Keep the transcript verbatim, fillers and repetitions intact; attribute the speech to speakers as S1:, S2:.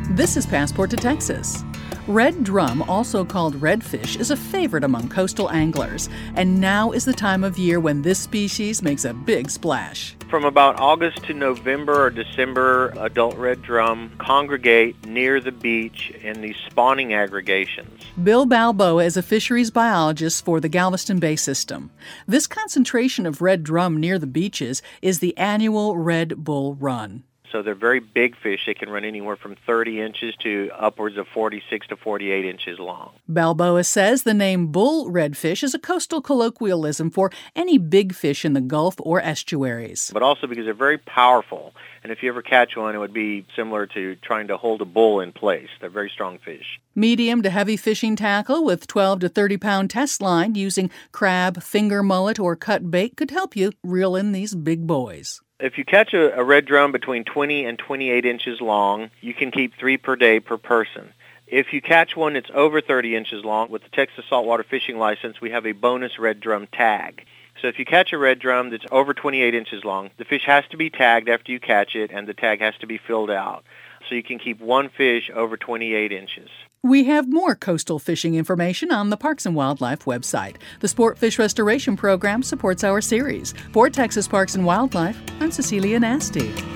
S1: This is Passport to Texas. Red drum, also called redfish, is a favorite among coastal anglers, and now is the time of year when this species makes a big splash.
S2: From about August to November or December, adult red drum congregate near the beach in these spawning aggregations.
S1: Bill Balboa is a fisheries biologist for the Galveston Bay System. This concentration of red drum near the beaches is the annual Red Bull Run.
S2: So they're very big fish. They can run anywhere from thirty inches to upwards of forty-six to forty-eight inches long.
S1: Balboa says the name bull redfish is a coastal colloquialism for any big fish in the Gulf or estuaries.
S2: But also because they're very powerful. And if you ever catch one, it would be similar to trying to hold a bull in place. They're very strong fish.
S1: Medium to heavy fishing tackle with twelve to thirty pound test line using crab, finger mullet, or cut bait could help you reel in these big boys.
S2: If you catch a, a red drum between twenty and twenty-eight inches long, you can keep three per day per person. If you catch one that's over thirty inches long, with the Texas Saltwater Fishing License, we have a bonus red drum tag. So if you catch a red drum that's over twenty-eight inches long, the fish has to be tagged after you catch it, and the tag has to be filled out. So you can keep one fish over twenty-eight inches.
S1: We have more coastal fishing information on the Parks and Wildlife website. The Sport Fish Restoration Program supports our series. For Texas Parks and Wildlife, I'm Cecilia Nasty.